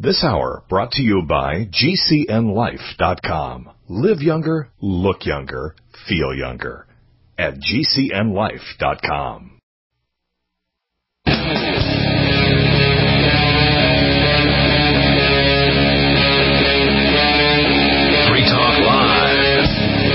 This hour brought to you by GCNLife.com. Live younger, look younger, feel younger. At GCNLife.com. Free Talk Live.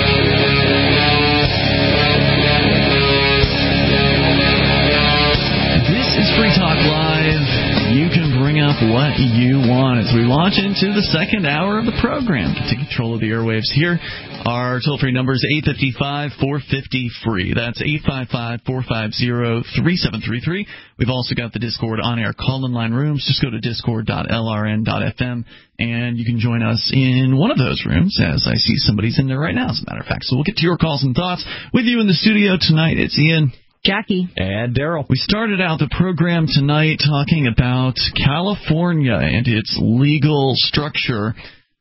This is Free Talk Live. You can bring up what you want as we launch into the second hour of the program. To take control of the airwaves here, our toll-free number is 855-450-FREE. That's 855-450-3733. We've also got the Discord on-air call-in line rooms. Just go to discord.lrn.fm, and you can join us in one of those rooms, as I see somebody's in there right now, as a matter of fact. So we'll get to your calls and thoughts. With you in the studio tonight, it's Ian, Jackie, and Daryl. We started out the program tonight talking about California and its legal structure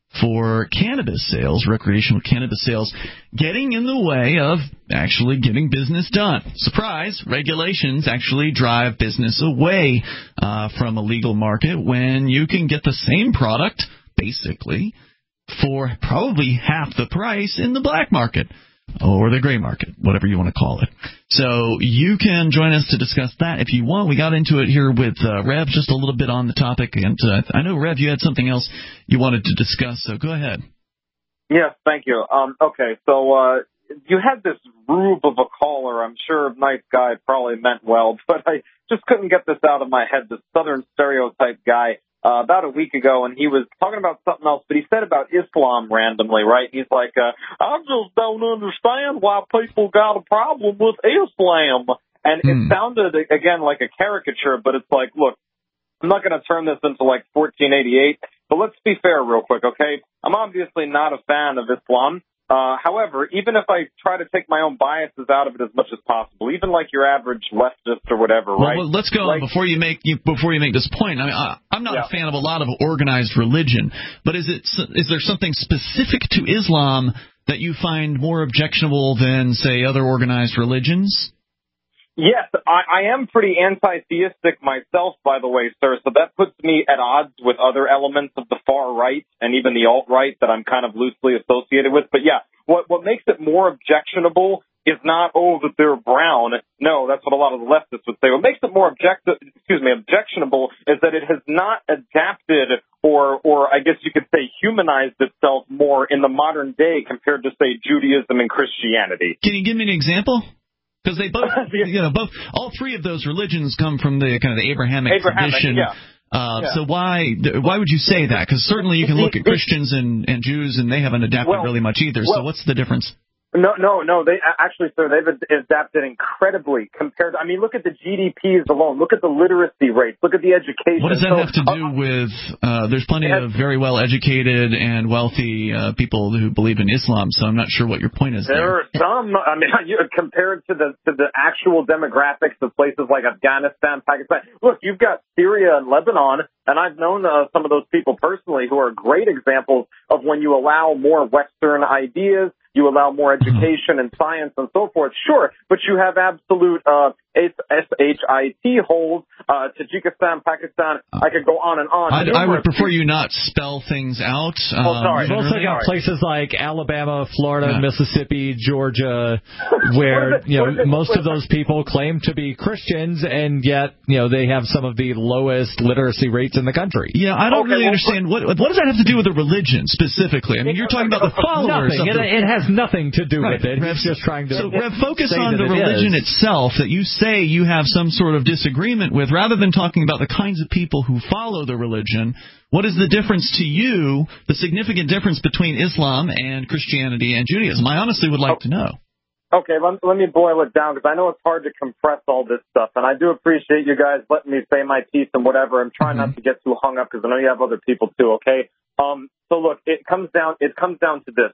for cannabis sales, recreational cannabis sales, getting in the way of actually getting business done. Surprise, regulations actually drive business away from a legal market when you can get the same product, basically, for probably half the price in the black market. Or the gray market, whatever you want to call it. So you can join us to discuss that if you want. We got into it here with Rev just a little bit on the topic. And I know, Rev, you had something else you wanted to discuss, so go ahead. Yes, thank you. Okay, so you had this rube of a caller. I'm sure nice guy, probably meant well, but I just couldn't get this out of my head, this Southern stereotype guy. About a week ago, and he was talking about something else, but he said about Islam randomly, right? He's like, I just don't understand why people got a problem with Islam. And it sounded, again, like a caricature, but it's like, look, I'm not going to turn this into like 1488, but let's be fair real quick, okay? I'm obviously not a fan of Islam. However, even if I try to take my own biases out of it as much as possible, even like your average leftist or whatever, right? Well, let's go on before you make this point. I mean, I'm not a fan of a lot of organized religion, but is there something specific to Islam that you find more objectionable than, say, other organized religions? Yes, I am pretty anti-theistic myself, by the way, sir, so that puts me at odds with other elements of the far right and even the alt-right that I'm kind of loosely associated with. But yeah, what makes it more objectionable is not, that they're brown. No, that's what a lot of the leftists would say. What makes it more objectionable is that it has not adapted or I guess you could say humanized itself more in the modern day compared to, say, Judaism and Christianity. Can you give me an example? Because they both, all three of those religions come from the kind of the Abrahamic tradition. Yeah. So why would you say that? Because certainly you can look at Christians and Jews, and they haven't adapted really much either. So what's the difference? No. They actually, sir, they've adapted incredibly compared. I mean, look at the GDPs alone. Look at the literacy rates. Look at the education. What does that have to do with? There's plenty of very well educated and wealthy people who believe in Islam. So I'm not sure what your point is. There are some. I mean, compared to the actual demographics of places like Afghanistan, Pakistan. Look, you've got Syria and Lebanon, and I've known some of those people personally who are great examples of when you allow more Western ideas. You allow more education and science and so forth, sure, but you have absolute SHIT holes, Tajikistan, Pakistan, I could go on and on. I would prefer you not spell things out. Sorry. You've also got places like Alabama, Florida, Mississippi, Georgia, where most of those people claim to be Christians, and yet they have some of the lowest literacy rates in the country. Yeah, I don't really understand. What does that have to do with the religion specifically? I mean, you're talking about the followers. It has nothing to do with it. He's just trying to. So, Rev, focus on the religion itself that you say you have some sort of disagreement with, rather than talking about the kinds of people who follow the religion. What is the difference to you, the significant difference between Islam and Christianity and Judaism? I honestly would like to know. Okay, let me boil it down, because I know it's hard to compress all this stuff, and I do appreciate you guys letting me say my piece and whatever. I'm trying not to get too hung up, because I know you have other people too, okay? So look, it comes down to this.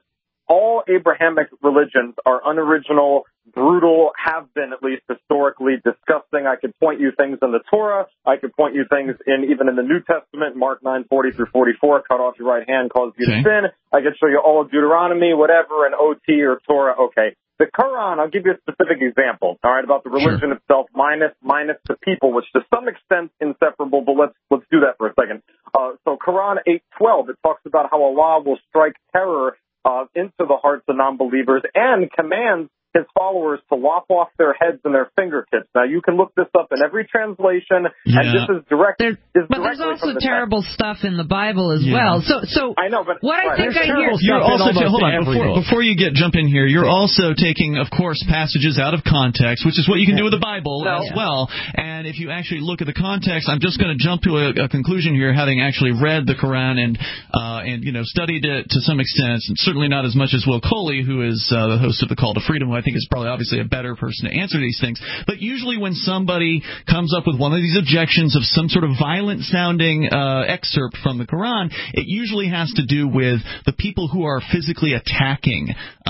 all Abrahamic religions are unoriginal, brutal, have been at least historically disgusting. I could point you things in the Torah. I could point you things even in the New Testament, Mark 9:40 through 44, cut off your right hand, cause you to sin. I could show you all of Deuteronomy, whatever, and OT or Torah. Okay. The Quran, I'll give you a specific example, all right, about the religion itself minus the people, which to some extent inseparable, but let's do that for a second. So Quran 8:12, it talks about how Allah will strike terror into the hearts of non-believers and commands his followers to lop off their heads and their fingertips. Now, you can look this up in every translation, and this is direct. But there's also terrible stuff in the Bible as well. So I know, but what I think I hear... You're also, hold on, before you jump in here, you're also taking, of course, passages out of context, which is what you can do with the Bible as well. And if you actually look at the context, I'm just going to jump to a conclusion here, having actually read the Quran and studied it to some extent, and certainly not as much as Will Coley, who is the host of the Call to Freedom, who I think is probably obviously a better person to answer these things. But usually when somebody comes up with one of these objections of some sort of violent-sounding excerpt from the Quran, it usually has to do with the people who are physically attacking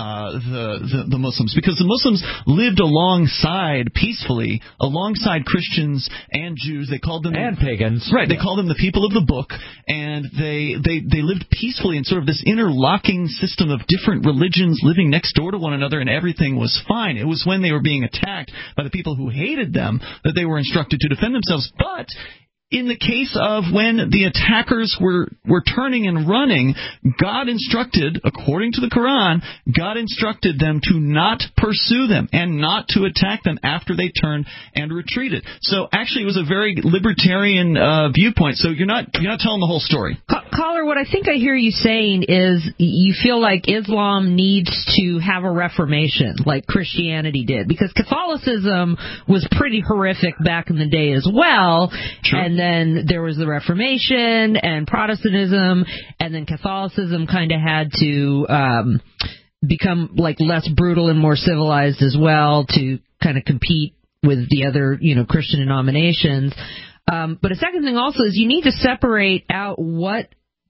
the Muslims, because the Muslims lived peacefully alongside Christians and Jews. They called them and pagans. Right. They called them the people of the book, and they lived peacefully in sort of this interlocking system of different religions living next door to one another, and everything was fine. It was when they were being attacked by the people who hated them that they were instructed to defend themselves. But in the case of when the attackers were turning and running, God instructed, according to the Quran, God instructed them to not pursue them and not to attack them after they turned and retreated. So actually it was a very libertarian viewpoint. So you're not telling the whole story. Caller, what I think I hear you saying is you feel like Islam needs to have a reformation like Christianity did, because Catholicism was pretty horrific back in the day as well. True. And then there was the Reformation and Protestantism, and then Catholicism kind of had to become like less brutal and more civilized as well to kind of compete with the other, Christian denominations. But a second thing also is you need to separate out what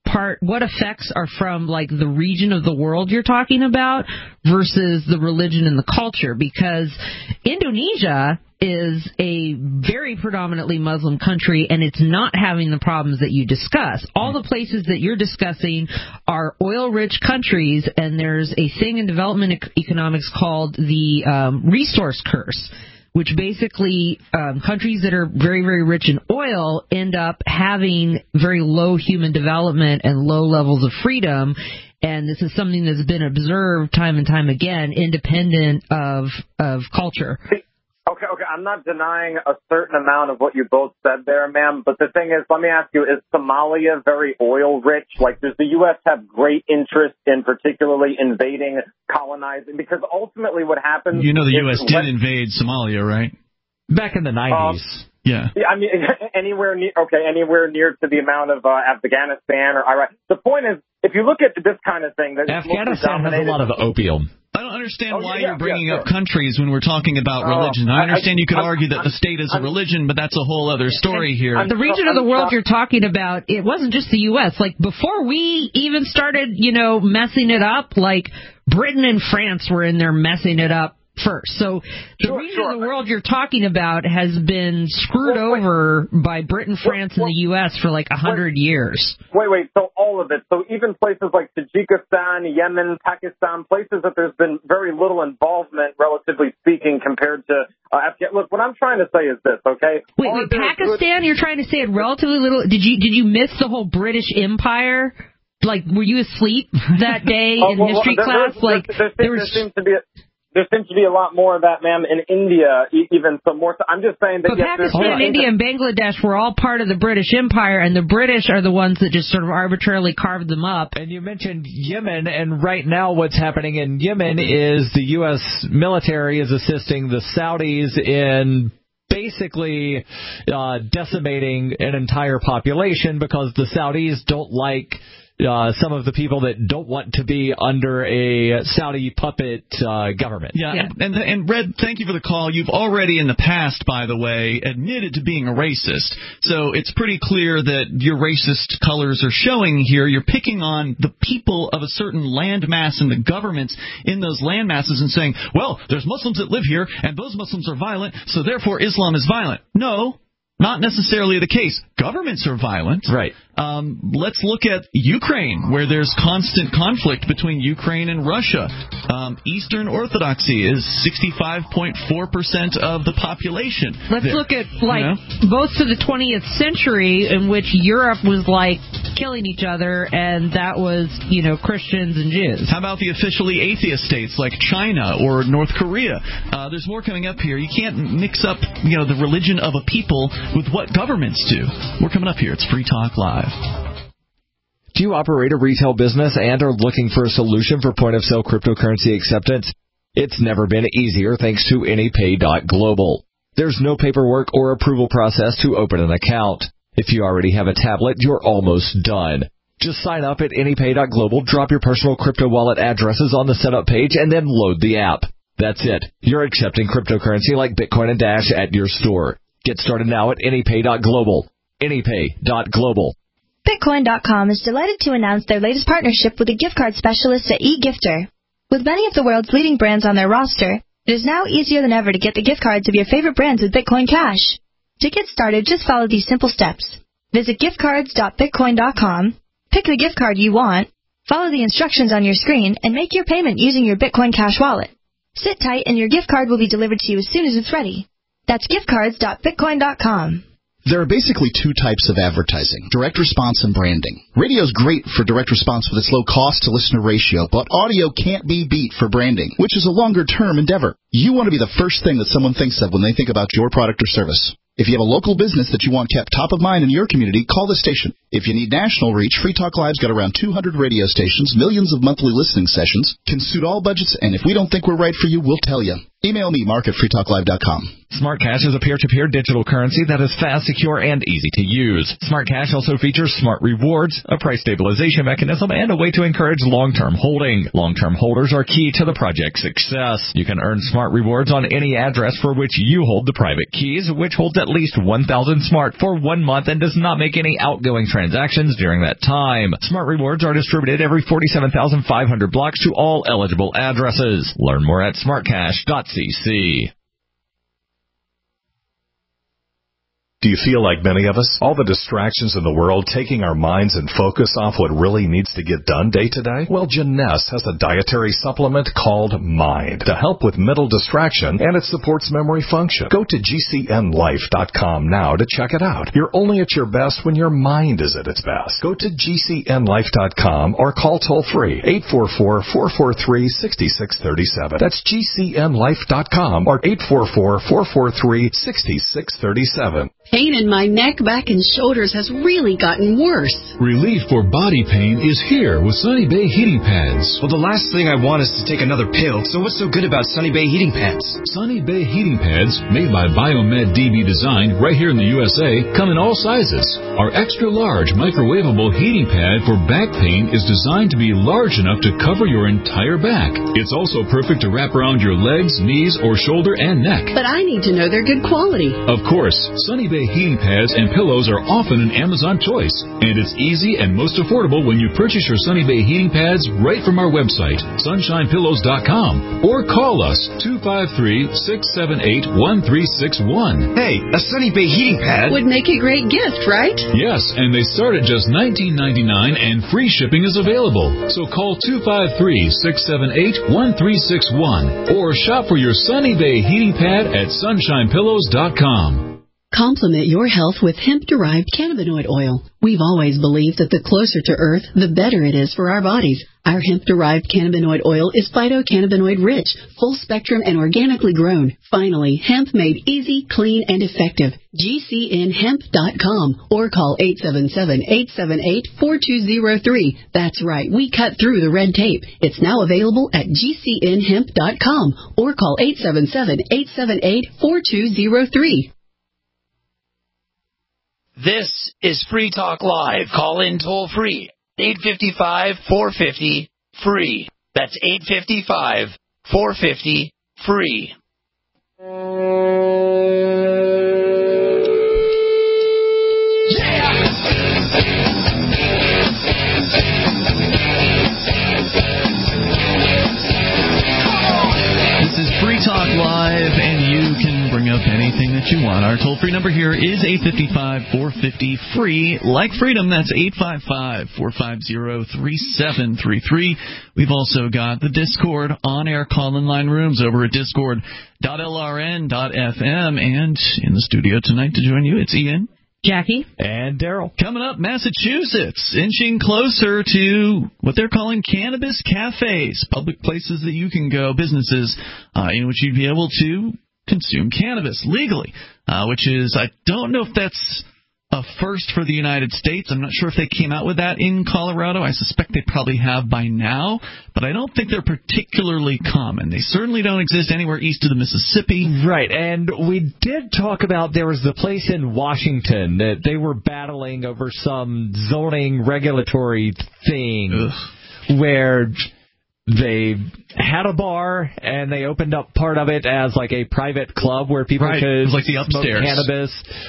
effects are from like the region of the world you're talking about versus the religion and the culture, because Indonesia is a very predominantly Muslim country, and it's not having the problems that you discuss. All the places that you're discussing are oil-rich countries, and there's a thing in development economics called the resource curse, which basically countries that are very, very rich in oil end up having very low human development and low levels of freedom. And this is something that's been observed time and time again, independent of culture. Okay, I'm not denying a certain amount of what you both said there, ma'am, but the thing is, let me ask you, is Somalia very oil-rich? Like, does the U.S. have great interest in particularly invading, colonizing? Because ultimately what happens... the U.S. did invade Somalia, right? Back in the 90s. Yeah, I mean, anywhere near to the amount of Afghanistan or Iraq. The point is, if you look at this kind of thing... Afghanistan has a lot of opium. I don't understand why you're bringing up countries when we're talking about religion. I understand you could argue that the state is a religion, but that's a whole other story here. The region of the world you're talking about, it wasn't just the U.S. Like, before we even started, messing it up, like, Britain and France were in there messing it up first. So the region of the world you're talking about has been screwed over by Britain, France, and the U.S. for like 100 years. Wait. So all of it. So even places like Tajikistan, Yemen, Pakistan, places that there's been very little involvement, relatively speaking, compared to Afghanistan. Look, what I'm trying to say is this, okay? Wait, Pakistan? You're trying to say it relatively little? Did you miss the whole British Empire? Like, were you asleep that day in history class? There seems to be a lot more of that, ma'am, in India, even some more. I'm just saying that... But Pakistan, India, and Bangladesh were all part of the British Empire, and the British are the ones that just sort of arbitrarily carved them up. And you mentioned Yemen, and right now what's happening in Yemen is the U.S. military is assisting the Saudis in basically decimating an entire population because the Saudis don't like some of the people that don't want to be under a Saudi puppet government. Yeah. And Red, thank you for the call. You've already in the past, by the way, admitted to being a racist. So it's pretty clear that your racist colors are showing here. You're picking on the people of a certain landmass and the governments in those land masses and saying, well, there's Muslims that live here, and those Muslims are violent, so therefore Islam is violent. No. Not necessarily the case. Governments are violent. Right. Let's look at Ukraine, where there's constant conflict between Ukraine and Russia. Eastern Orthodoxy is 65.4% of the population. Let's look at, most of the 20th century in which Europe was, killing each other, and that was, Christians and Jews. How about the officially atheist states like China or North Korea? There's more coming up here. You can't mix up, the religion of a people with what governments do. We're coming up here. It's Free Talk Live. Do you operate a retail business and are looking for a solution for point-of-sale cryptocurrency acceptance? It's never been easier thanks to AnyPay.global. There's no paperwork or approval process to open an account. If you already have a tablet, you're almost done. Just sign up at AnyPay.global, drop your personal crypto wallet addresses on the setup page, and then load the app. That's it. You're accepting cryptocurrency like Bitcoin and Dash at your store. Get started now at AnyPay.global. AnyPay.global. Bitcoin.com is delighted to announce their latest partnership with the gift card specialists at eGifter. With many of the world's leading brands on their roster, it is now easier than ever to get the gift cards of your favorite brands with Bitcoin Cash. To get started, just follow these simple steps. Visit giftcards.bitcoin.com, pick the gift card you want, follow the instructions on your screen, and make your payment using your Bitcoin Cash wallet. Sit tight and your gift card will be delivered to you as soon as it's ready. That's giftcards.bitcoin.com. There are basically two types of advertising, direct response and branding. Radio's great for direct response with its low cost-to-listener ratio, but audio can't be beat for branding, which is a longer-term endeavor. You want to be the first thing that someone thinks of when they think about your product or service. If you have a local business that you want kept top of mind in your community, call the station. If you need national reach, Free Talk Live's got around 200 radio stations, millions of monthly listening sessions, can suit all budgets, and if we don't think we're right for you, we'll tell you. Email me, Mark at freetalklive.com. Smart Cash is a peer-to-peer digital currency that is fast, secure, and easy to use. Smart Cash also features Smart Rewards, a price stabilization mechanism, and a way to encourage long-term holding. Long-term holders are key to the project's success. You can earn Smart Rewards on any address for which you hold the private keys, which holds at least 1,000 Smart for 1 month and does not make any outgoing transactions during that time. Smart Rewards are distributed every 47,500 blocks to all eligible addresses. Learn more at smartcash.cc. Do you feel like many of us? All the distractions in the world taking our minds and focus off what really needs to get done day to day? Well, Jeunesse has a dietary supplement called Mind to help with mental distraction, and it supports memory function. Go to GCNLife.com now to check it out. You're only at your best when your mind is at its best. Go to GCNLife.com or call toll-free 844-443-6637. That's GCNLife.com or 844-443-6637. Pain in my neck, back, and shoulders has really gotten worse. Relief for body pain is here with Sunny Bay Heating Pads. Well, the last thing I want is to take another pill, so what's so good about Sunny Bay Heating Pads? Sunny Bay Heating Pads, made by Biomed DB Design right here in the USA, come in all sizes. Our extra-large microwavable heating pad for back pain is designed to be large enough to cover your entire back. It's also perfect to wrap around your legs, knees, or shoulder and neck. But I need to know they're good quality. Of course, Sunny Bay heating pads and pillows are often an Amazon choice, and it's easy and most affordable when you purchase your Sunny Bay heating pads right from our website, sunshinepillows.com, or call us 253-678-1361. Hey, a Sunny Bay heating pad would make a great gift, right? Yes, and they start at just $19.99 and free shipping is available. So call 253-678-1361 or shop for your Sunny Bay heating pad at sunshinepillows.com. Complement your health with hemp-derived cannabinoid oil. We've always believed that the closer to Earth, the better it is for our bodies. Our hemp-derived cannabinoid oil is phytocannabinoid-rich, full-spectrum, and organically grown. Finally, hemp made easy, clean, and effective. GCNHemp.com or call 877-878-4203. That's right, we cut through the red tape. It's now available at GCNHemp.com or call 877-878-4203. This is Free Talk Live. Call in toll free 855-450-FREE. That's 855-450-FREE. This is Free Talk Live, and you can bring up anything that you want. Our toll-free number here is 855-450-FREE. Like freedom, that's 855-450-3733. We've also got the Discord on-air call-in line rooms over at discord.lrn.fm. And in the studio tonight to join you, it's Ian, Jackie, and Daryl. Coming up, Massachusetts, inching closer to what they're calling cannabis cafes, public places that you can go, businesses in which you'd be able to consume cannabis legally, which is, I don't know if that's a first for the United States. I'm not sure if they came out with that in Colorado. I suspect they probably have by now, but I don't think they're particularly common. They certainly don't exist anywhere east of the Mississippi. Right, and we did talk about there was the place in Washington that they were battling over some zoning regulatory thing where they had a bar and they opened up part of it as like a private club where people could like the smoke upstairs cannabis,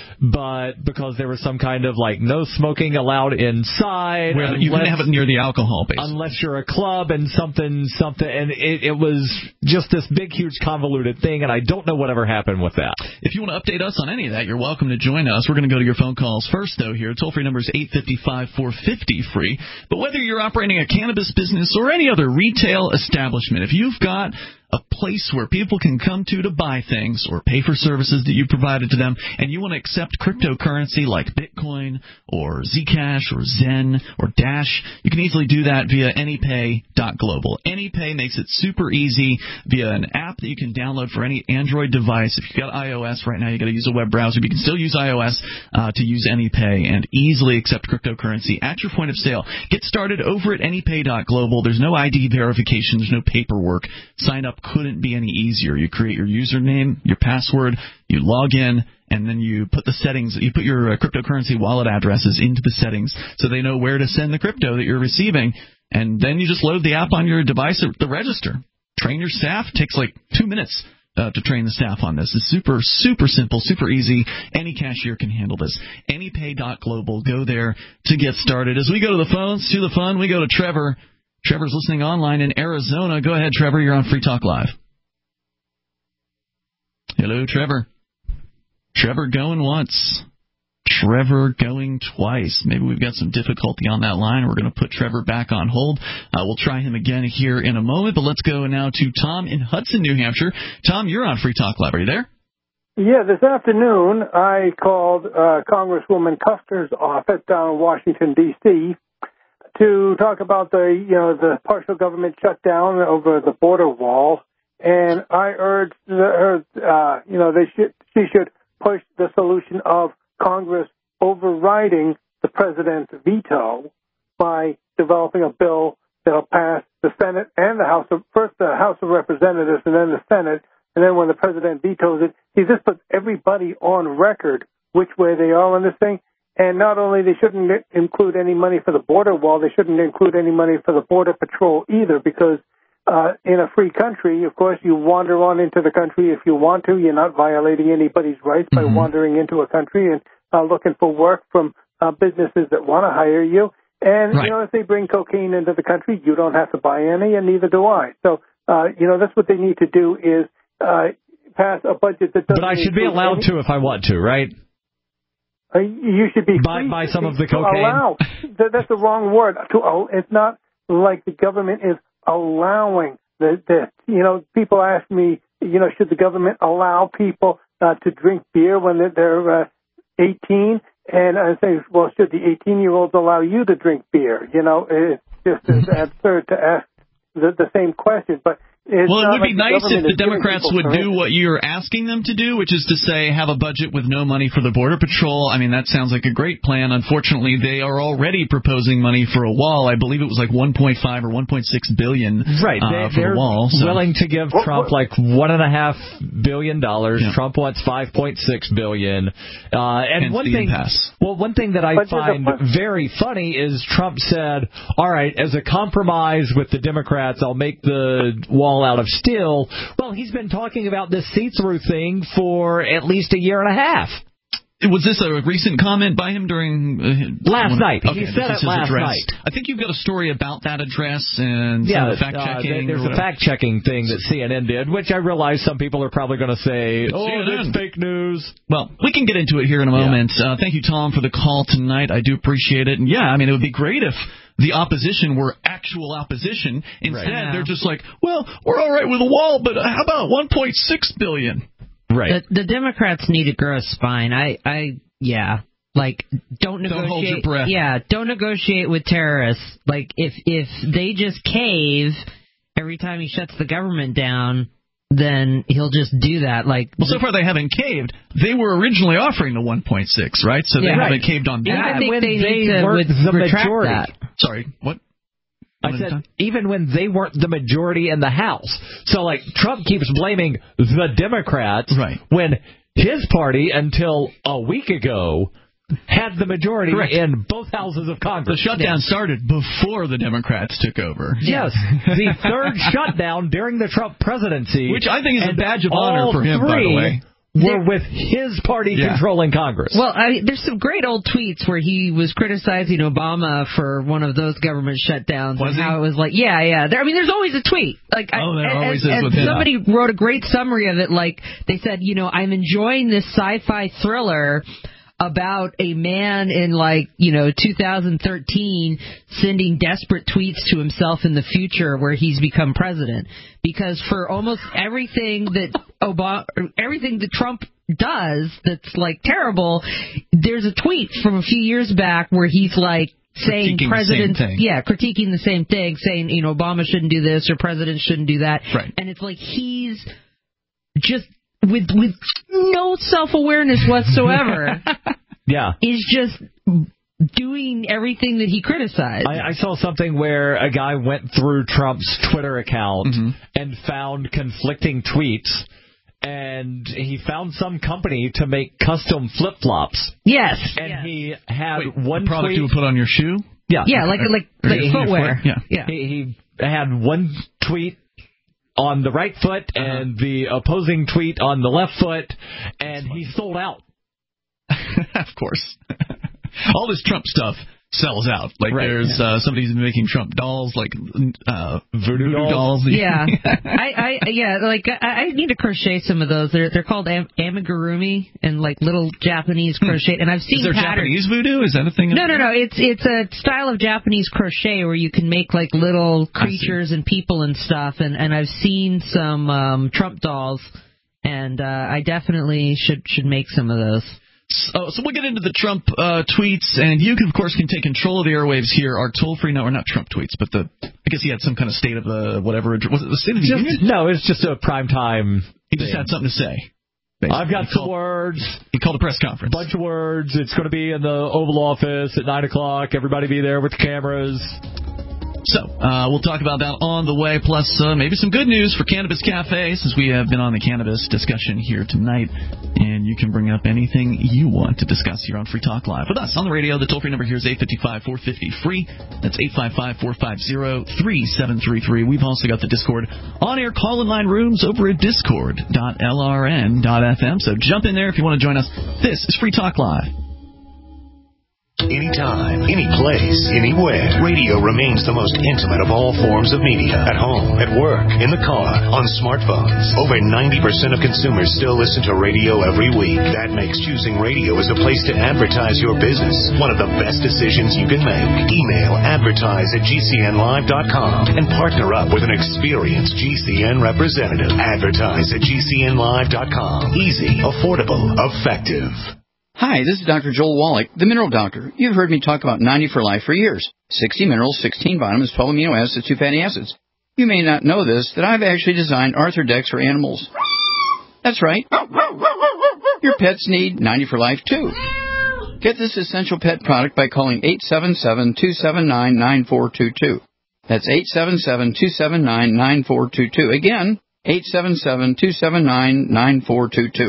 but because there was some kind of like no smoking allowed inside, where you can have it near the alcohol base, unless you're a club and something, and it was just this big, huge, convoluted thing, and I don't know whatever happened with that. If you want to update us on any of that, you're welcome to join us. We're going to go to your phone calls first, though. Here, toll free number is 855-450-FREE. But whether you're operating a cannabis business or any other retail establishment, if you've got a place where people can come to buy things or pay for services that you provided to them, and you want to accept cryptocurrency like Bitcoin or Zcash or Zen or Dash, you can easily do that via AnyPay.global. AnyPay makes it super easy via an app that you can download for any Android device. If you've got iOS right now, you've got to use a web browser, but you can still use iOS to use AnyPay and easily accept cryptocurrency at your point of sale. Get started over at AnyPay.global. There's no ID verification. There's no paperwork. Sign up couldn't be any easier. You create your username, your password, you log in, and then you put the settings, you put your cryptocurrency wallet addresses into the settings so they know where to send the crypto that you're receiving, and then you just load the app on your device at the register. Train your staff. It takes like 2 minutes to train the staff on this. It's super, super simple, super easy. Any cashier can handle this. AnyPay.global. Go there to get started. As we go to the phones, to the fun, we go to Trevor. Trevor's listening online in Arizona. Go ahead, Trevor. You're on Free Talk Live. Hello, Trevor. Trevor going once. Trevor going twice. Maybe we've got some difficulty on that line. We're going to put Trevor back on hold. We'll try him again here in a moment, but let's go now to Tom in Hudson, New Hampshire. Tom, you're on Free Talk Live. Are you there? Yeah, this afternoon I called Congresswoman Custer's office down in Washington, D.C., to talk about the partial government shutdown over the border wall, and I urged her, she should push the solution of Congress overriding the president's veto by developing a bill that'll pass the Senate and the House of Representatives and then the Senate, and then when the president vetoes it, this puts everybody on record which way they are on this thing. And not only they shouldn't include any money for the border wall, they shouldn't include any money for the Border Patrol either, because in a free country, of course, you wander on into the country if you want to. You're not violating anybody's rights by wandering into a country and looking for work from businesses that want to hire you. And, if they bring cocaine into the country, you don't have to buy any, and neither do I. So, that's what they need to do is pass a budget that doesn't. But I should be allowed to if I want to, right? You should be buy some of the cocaine. Allow. That's the wrong word. It's not like the government is allowing people ask me, should the government allow people to drink beer when they're 18? And I say, well, should the 18-year-olds allow you to drink beer? It's just absurd to ask the same question. But It's well, it would like be nice if the is giving Democrats people would do permission. what you're asking them to do, which is to say have a budget with no money for the Border Patrol. I mean, that sounds like a great plan. Unfortunately, they are already proposing money for a wall. I believe it was like 1.5 or 1.6 billion right. For the wall. So. Willing to give Trump like $1.5 billion. Yeah. Trump wants $5.6 billion. And one thing that I find very funny is Trump said, all right, as a compromise with the Democrats, I'll make the wall out of steel. Well, he's been talking about this see-through thing for at least a year and a half. Was this a recent comment by him during... last night. Okay, he said it last night. I think you've got a story about that address and fact-checking. There's a fact-checking thing that CNN did, which I realize some people are probably going to say, it's fake news. Well, we can get into it here in a moment. Thank you, Tom, for the call tonight. I do appreciate it. And, it would be great if the opposition were actual opposition. Instead, they're just like, well, we're all right with a wall, but how about $1.6 billion? Right. The Democrats need to grow a spine. Don't negotiate. Don't hold your breath. Yeah, don't negotiate with terrorists. Like, if they just cave every time he shuts the government down, then he'll just do that. Well, so far they haven't caved. They were originally offering the 1.6, right? So they haven't caved on that. I think they need to retract that. Sorry, what? I said, even when they weren't the majority in the House. So, Trump keeps blaming the Democrats when his party, until a week ago, had the majority in both houses of Congress. The shutdown started before the Democrats took over. Yes. The third shutdown during the Trump presidency. Which I think is a badge of honor for him, by the way. Were with his party controlling Congress. Well, there's some great old tweets where he was criticizing Obama for one of those government shutdowns. Was and he? how it was there's always a tweet. There always is with him. Somebody wrote a great summary of it. They said, I'm enjoying this sci-fi thriller about a man in 2013 sending desperate tweets to himself in the future where he's become president, because for almost everything that Trump does that's terrible, there's a tweet from a few years back where he's saying president, critiquing the same thing, saying Obama shouldn't do this or president shouldn't do that, and it's he's just with no self-awareness whatsoever. Is just doing everything that he criticized. I saw something where a guy went through Trump's Twitter account and found conflicting tweets, and he found some company to make custom flip-flops. Yes. And he had one product tweet. you would put on your shoe? Yeah, like footwear. He had one tweet on the right foot and the opposing tweet on the left foot, and he sold out. Of course. All this Trump stuff sells out. There's somebody's making Trump dolls, voodoo dolls. Yeah. I need to crochet some of those. They're called amigurumi and little Japanese crochet. And I've seen Is there Japanese voodoo? Is that a thing? No. It's a style of Japanese crochet where you can make little creatures and people and stuff. And I've seen some Trump dolls, and I definitely should make some of those. So we'll get into the Trump tweets, and you, of course, can take control of the airwaves here. Our toll-free number, not Trump tweets, but I guess he had some kind of state of whatever. Was it the State of the Union? No, it's just a prime time. He just had something to say. Basically. I've got some words. He called a press conference. Bunch of words. It's going to be in the Oval Office at 9 o'clock. Everybody be there with the cameras. So, we'll talk about that on the way, plus maybe some good news for Cannabis Cafe, since we have been on the cannabis discussion here tonight. And you can bring up anything you want to discuss here on Free Talk Live with us on the radio. The toll-free number here is 855-450-FREE. That's 855-450-3733. We've also got the Discord on-air call-in line rooms over at discord.lrn.fm. So jump in there if you want to join us. This is Free Talk Live. Anytime, any place, anywhere. Radio remains the most intimate of all forms of media. At home, at work, in the car, on smartphones. Over 90% of consumers still listen to radio every week. That makes choosing radio as a place to advertise your business one of the best decisions you can make. Email advertise@gcnlive.com and partner up with an experienced GCN representative. Advertise@gcnlive.com. Easy, affordable, effective. Hi, this is Dr. Joel Wallach, the Mineral Doctor. You've heard me talk about 90 for Life for years. 60 minerals, 16 vitamins, 12 amino acids, 2 fatty acids. You may not know this, that I've actually designed Arthur decks for animals. That's right. Your pets need 90 for life, too. Get this essential pet product by calling 877-279-9422. That's 877-279-9422. Again, 877-279-9422.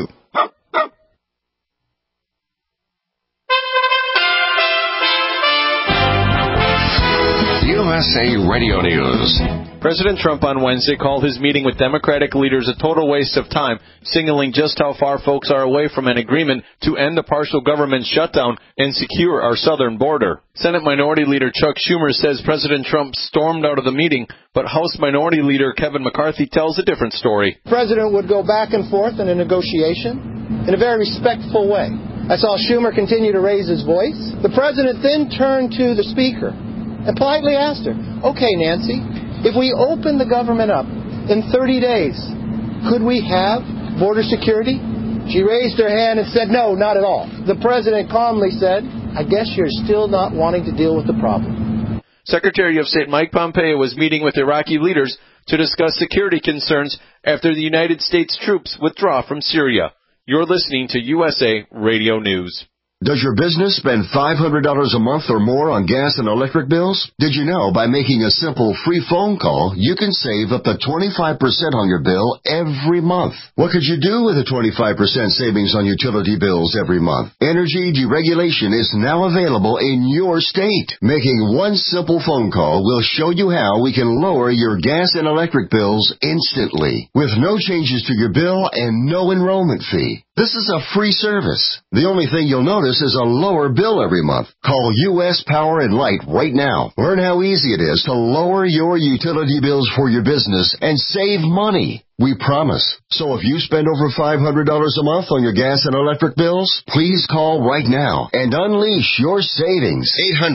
USA Radio News. President Trump on Wednesday called his meeting with Democratic leaders a total waste of time, signaling just how far folks are away from an agreement to end the partial government shutdown and secure our southern border. Senate Minority Leader Chuck Schumer says President Trump stormed out of the meeting, but House Minority Leader Kevin McCarthy tells a different story. The president would go back and forth in a negotiation in a very respectful way. I saw Schumer continue to raise his voice. The president then turned to the speaker and politely asked her, "Okay, Nancy, if we open the government up in 30 days, could we have border security?" She raised her hand and said, "No, not at all." The president calmly said, "I guess you're still not wanting to deal with the problem." Secretary of State Mike Pompeo was meeting with Iraqi leaders to discuss security concerns after the United States troops withdraw from Syria. You're listening to USA Radio News. Does your business spend $500 a month or more on gas and electric bills? Did you know by making a simple free phone call, you can save up to 25% on your bill every month? What could you do with a 25% savings on utility bills every month? Energy deregulation is now available in your state. Making one simple phone call will show you how we can lower your gas and electric bills instantly, with no changes to your bill and no enrollment fee. This is a free service. The only thing you'll notice is a lower bill every month. Call U.S. Power and Light right now. Learn how easy it is to lower your utility bills for your business and save money. We promise. So if you spend over $500 a month on your gas and electric bills, please call right now and unleash your savings.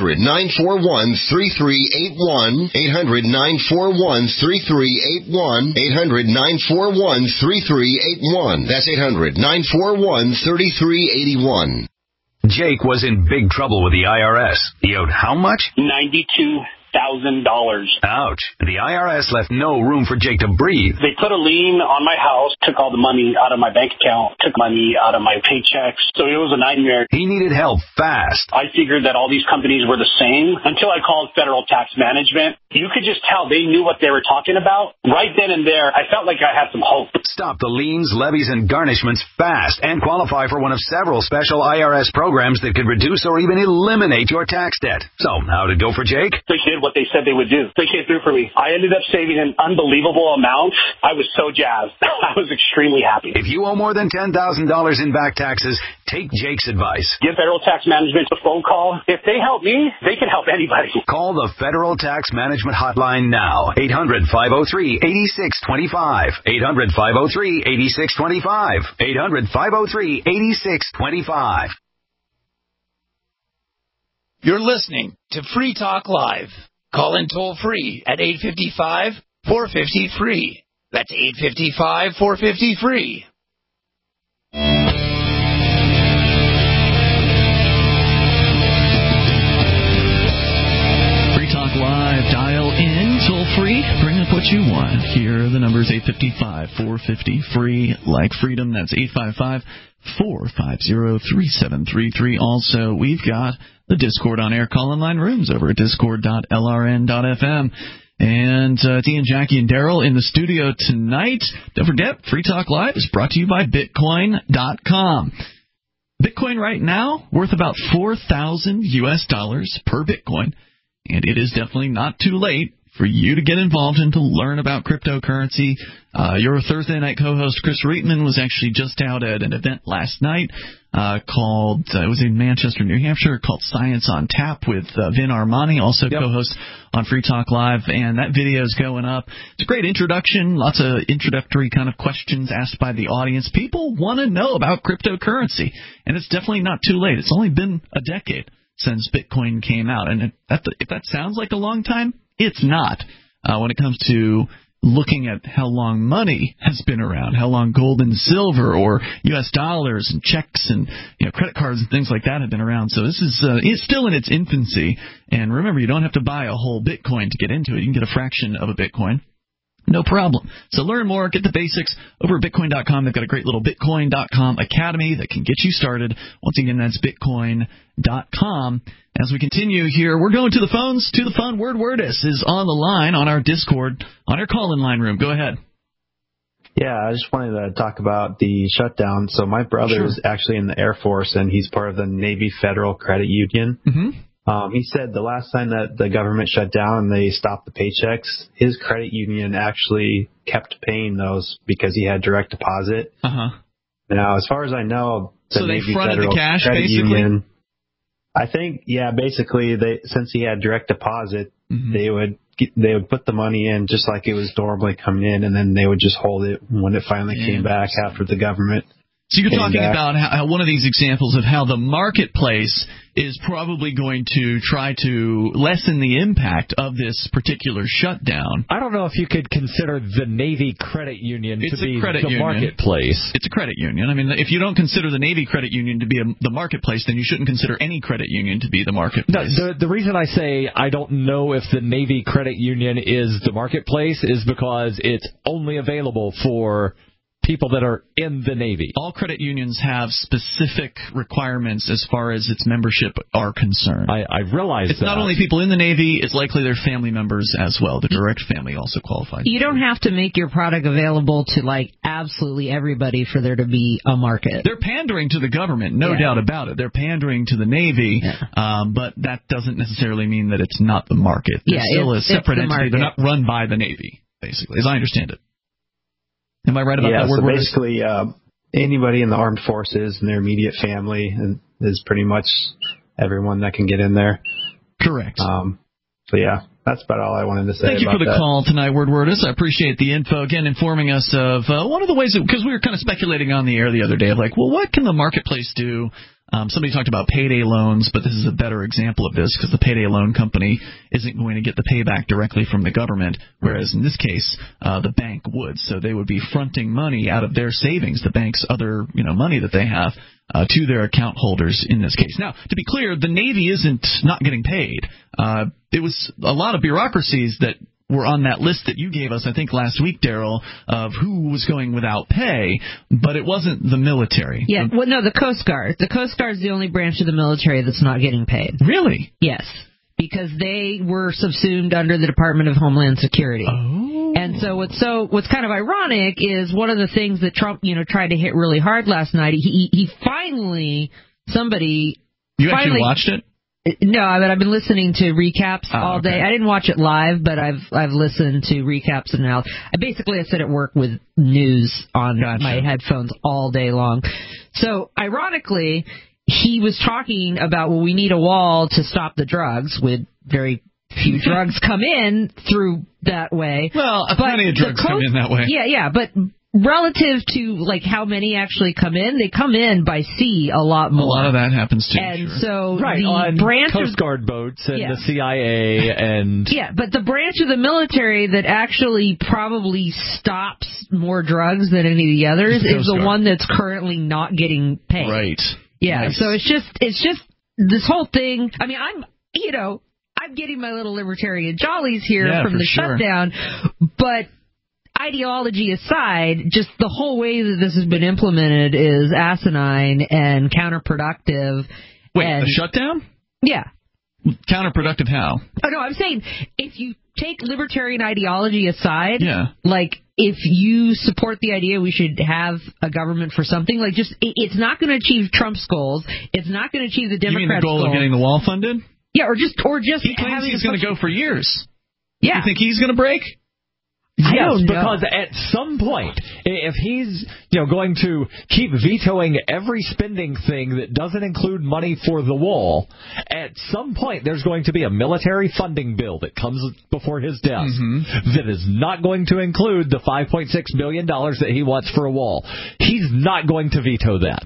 800-941-3381. 800-941-3381. 800-941-3381. That's 800-941-3381. Jake was in big trouble with the IRS. He owed how much? $92,000. Ouch. The IRS left no room for Jake to breathe. They put a lien on my house, took all the money out of my bank account, took money out of my paychecks. So it was a nightmare. He needed help fast. I figured that all these companies were the same until I called Federal Tax Management. You could just tell they knew what they were talking about. Right then and there, I felt like I had some hope. Stop the liens, levies, and garnishments fast and qualify for one of several special IRS programs that could reduce or even eliminate your tax debt. So, how'd it go for Jake? They did what they said they would do. They came through for me. I ended up saving an unbelievable amount. I was so jazzed. I was extremely happy. If you owe more than $10,000 in back taxes, take Jake's advice. Give Federal Tax Management a phone call. If they help me, they can help anybody. Call the Federal Tax Management Hotline now. 800-503-8625. 800-503-8625. 800-503-8625. You're listening to Free Talk Live. Call in toll free at 855-450-FREE. That's 855-450-FREE. Free Talk Live. Dial in toll free. Bring up what you want. Here are the numbers: 855-450-FREE. Like freedom. That's 855-450-3733. Also, we've got the Discord on air call-in line rooms over at discord.lrn.fm. And Dean, Jackie, and Daryl in the studio tonight. Don't forget, Free Talk Live is brought to you by Bitcoin.com. Bitcoin right now worth about $4,000 per Bitcoin, and it is definitely not too late for you to get involved and to learn about cryptocurrency. Your Thursday night co-host Chris Reitman was actually just out at an event last night called, it was in Manchester, New Hampshire, called Science on Tap with Vin Armani, also co-host on Free Talk Live, and that video is going up. It's a great introduction, lots of introductory kind of questions asked by the audience. People want to know about cryptocurrency, and it's definitely not too late. It's only been a decade since Bitcoin came out, and if that sounds like a long time, it's not. When it comes to looking at how long money has been around, how long gold and silver or U.S. dollars and checks and credit cards and things like that have been around. So this is it's still in its infancy. And remember, you don't have to buy a whole Bitcoin to get into it. You can get a fraction of a Bitcoin. No problem. So learn more, get the basics over at Bitcoin.com. They've got a great little Bitcoin.com Academy that can get you started. Once again, that's Bitcoin.com. As we continue here, we're going to the phones. To the phone, Wordis is on the line on our Discord, on our call-in line room. Go ahead. Yeah, I just wanted to talk about the shutdown. So my brother is actually in the Air Force, and he's part of the Navy Federal Credit Union. Mm-hmm. He said the last time that the government shut down and they stopped the paychecks, his credit union actually kept paying those because he had direct deposit. Uh-huh. Now, as far as I know, the so Navy they fronted Federal the cash, Credit basically? Union, I think, yeah, basically, since he had direct deposit, they would put the money in just like it was normally coming in, and then they would just hold it when it finally came back after the government. So you're talking about how one of these examples of how the marketplace is probably going to try to lessen the impact of this particular shutdown. I don't know if you could consider the Navy Credit Union to be the marketplace. It's a credit union. I mean, if you don't consider the Navy Credit Union to be the marketplace, then you shouldn't consider any credit union to be the marketplace. No, the reason I say I don't know if the Navy Credit Union is the marketplace is because it's only available for people that are in the Navy. All credit unions have specific requirements as far as its membership are concerned. I realize it's not only people in the Navy, it's likely their family members as well. The direct family also qualifies. You don't have to make your product available to, like, absolutely everybody for there to be a market. They're pandering to the government, no doubt about it. They're pandering to the Navy, but that doesn't necessarily mean that it's not the market. They're still a separate entity. They're not run by the Navy, basically, as I understand it. Am I right about that word? So basically, anybody in the armed forces and their immediate family is pretty much everyone that can get in there. Correct. So, yeah, that's about all I wanted to say. Thank you for the call tonight, Wordis. I appreciate the info. Again, informing us of one of the ways, because we were kind of speculating on the air the other day of like, well, what can the marketplace do? Somebody talked about payday loans, but this is a better example of this because the payday loan company isn't going to get the payback directly from the government, whereas in this case, the bank would. So they would be fronting money out of their savings, the bank's other money that they have, to their account holders in this case. Now, to be clear, the Navy isn't not getting paid. It was a lot of bureaucracies that were on that list that you gave us, I think, last week, Daryl, of who was going without pay, but it wasn't the military. Yeah, well, no, the Coast Guard. The Coast Guard is the only branch of the military that's not getting paid. Really? Yes, because they were subsumed under the Department of Homeland Security. Oh. And so what's kind of ironic is one of the things that Trump, tried to hit really hard last night. He finally, somebody. You actually watched it? No, but I've been listening to recaps all day. I didn't watch it live, but I've listened to recaps and now. I sit at work with news on my headphones all day long. So, ironically, he was talking about, well, we need a wall to stop the drugs, with very few drugs come in through that way. Well, plenty of drugs come in that way. Yeah, but relative to like how many actually come in, they come in by sea a lot more. A lot of that happens too. And so the on branch Coast Guard boats and the CIA and but the branch of the military that actually probably stops more drugs than any of the others is the one that's currently not getting paid. Right. Yeah. Nice. So it's just this whole thing. I mean, I'm getting my little libertarian jollies here from the shutdown, but ideology aside, just the whole way that this has been implemented is asinine and counterproductive. Wait, the shutdown? Yeah. Counterproductive how? Oh, no, I'm saying if you take libertarian ideology aside, like if you support the idea we should have a government for something, like just it's not going to achieve Trump's goals. It's not going to achieve the Democrats' goals. You mean the goal of getting the wall funded? Yeah, or just he claims he's going to go for years. Yeah. You think he's going to break? Yes, because at some point, if he's going to keep vetoing every spending thing that doesn't include money for the wall, at some point there's going to be a military funding bill that comes before his desk that is not going to include the $5.6 billion that he wants for a wall. He's not going to veto that.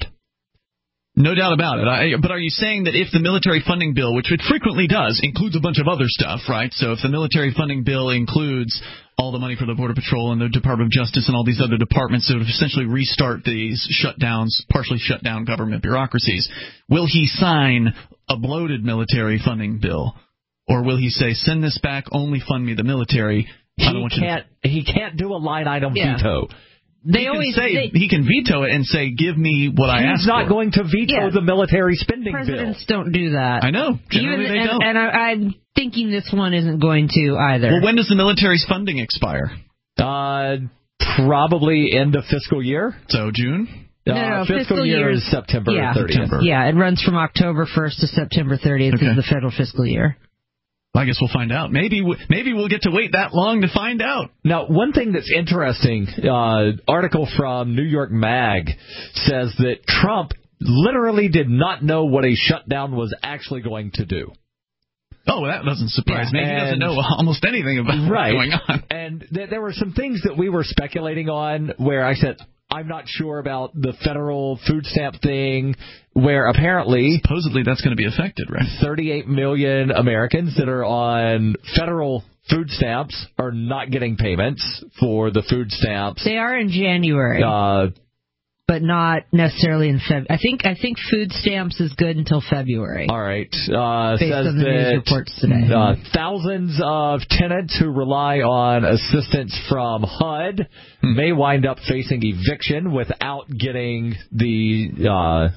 No doubt about it. But are you saying that if the military funding bill, which it frequently does, includes a bunch of other stuff, right? So if the military funding bill includes all the money for the Border Patrol and the Department of Justice and all these other departments that would essentially restart these shutdowns, partially shut down government bureaucracies, will he sign a bloated military funding bill? Or will he say, send this back, only fund me the military, He can't do a line item veto. He can veto it and say, "Give me what I asked for." He's not going to veto the military spending Presidents don't do that. I know. Generally, they don't. And I'm thinking this one isn't going to either. Well, when does the military's funding expire? Probably end of fiscal year. So June? No, fiscal year is September 30th. Yeah, it runs from October 1st to September 30th is the federal fiscal year. I guess we'll find out. Maybe we'll get to wait that long to find out. Now, one thing that's interesting, article from New York Mag says that Trump literally did not know what a shutdown was actually going to do. Oh, that doesn't surprise me. He doesn't know almost anything about what's going on. And there were some things that we were speculating on where I said, I'm not sure about the federal food stamp thing, where apparently... Supposedly that's going to be affected, right? 38 million Americans that are on federal food stamps are not getting payments for the food stamps. They are in January. But not necessarily in February. I think food stamps is good until February. All right. Based on the news reports today. Thousands of tenants who rely on assistance from HUD may wind up facing eviction without getting the,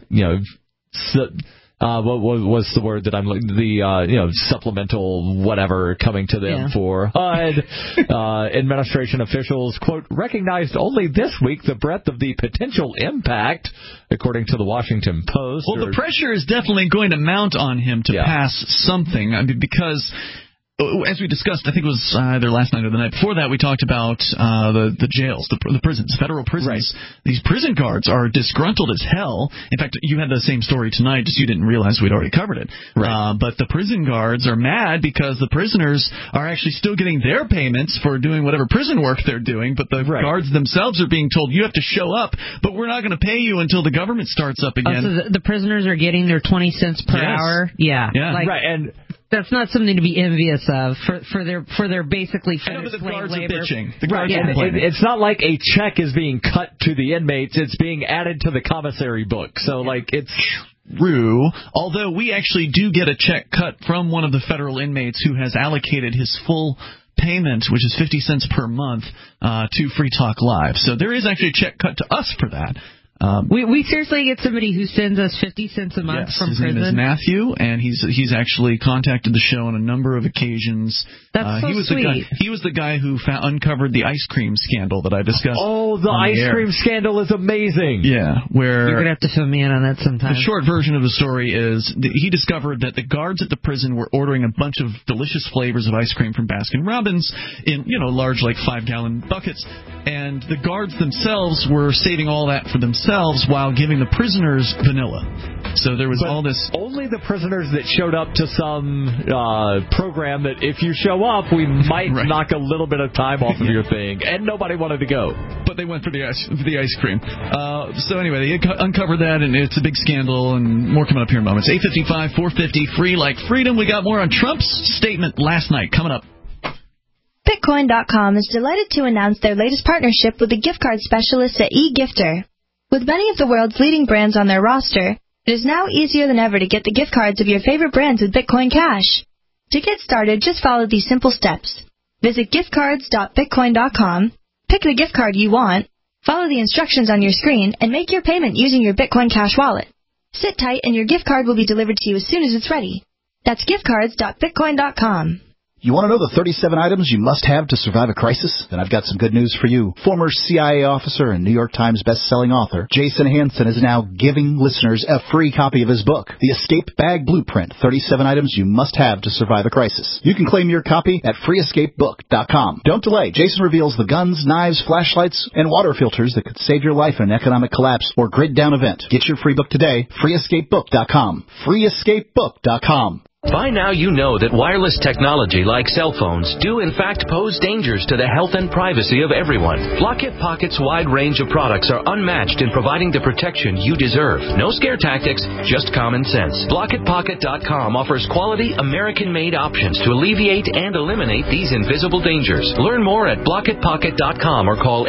what was the word that I'm looking? The supplemental whatever coming to them for HUD. Administration officials, quote, recognized only this week the breadth of the potential impact, according to the Washington Post. Well, the pressure is definitely going to mount on him to pass something. I mean, because, as we discussed, I think it was either last night or the night before that, we talked about the jails, the prisons, federal prisons. Right. These prison guards are disgruntled as hell. In fact, you had the same story tonight, just you didn't realize we'd already covered it. Right. But the prison guards are mad because the prisoners are actually still getting their payments for doing whatever prison work they're doing, but the guards themselves are being told, you have to show up, but we're not going to pay you until the government starts up again. So the prisoners are getting their 20 cents per hour? Yeah. Right, and... That's not something to be envious of for their basically finished slave labor. The guards are complaining. It's not like a check is being cut to the inmates; it's being added to the commissary book. So, it's true. Although we actually do get a check cut from one of the federal inmates who has allocated his full payment, which is 50 cents per month, to Free Talk Live. So there is actually a check cut to us for that. We seriously get somebody who sends us 50 cents a month from prison. His name is Matthew, and he's actually contacted the show on a number of occasions. That's so sweet. He was the guy who uncovered the ice cream scandal that I discussed. Oh, the ice cream scandal is amazing. Yeah, where you're gonna have to fill me in on that sometime. The short version of the story is he discovered that the guards at the prison were ordering a bunch of delicious flavors of ice cream from Baskin Robbins in large 5-gallon buckets, and the guards themselves were saving all that for themselves while giving the prisoners vanilla. So there was all this... Only the prisoners that showed up to some program that if you show up, we might knock a little bit of time off of your thing. And nobody wanted to go. But they went for the ice cream. So anyway, they uncovered that, and it's a big scandal, and more coming up here in moments. 8:55, 450, free like freedom. We got more on Trump's statement last night. Coming up. Bitcoin.com is delighted to announce their latest partnership with the gift card specialists at eGifter. With many of the world's leading brands on their roster, it is now easier than ever to get the gift cards of your favorite brands with Bitcoin Cash. To get started, just follow these simple steps. Visit giftcards.bitcoin.com, pick the gift card you want, follow the instructions on your screen, and make your payment using your Bitcoin Cash wallet. Sit tight and your gift card will be delivered to you as soon as it's ready. That's giftcards.bitcoin.com. You want to know the 37 items you must have to survive a crisis? Then I've got some good news for you. Former CIA officer and New York Times best-selling author Jason Hansen is now giving listeners a free copy of his book, The Escape Bag Blueprint, 37 Items You Must Have to Survive a Crisis. You can claim your copy at freeescapebook.com. Don't delay. Jason reveals the guns, knives, flashlights, and water filters that could save your life in an economic collapse or grid-down event. Get your free book today, freeescapebook.com. freeescapebook.com. By now you know that wireless technology like cell phones do in fact pose dangers to the health and privacy of everyone. Blockit Pocket's wide range of products are unmatched in providing the protection you deserve. No scare tactics, just common sense. BlockitPocket.com offers quality American-made options to alleviate and eliminate these invisible dangers. Learn more at BlockitPocket.com or call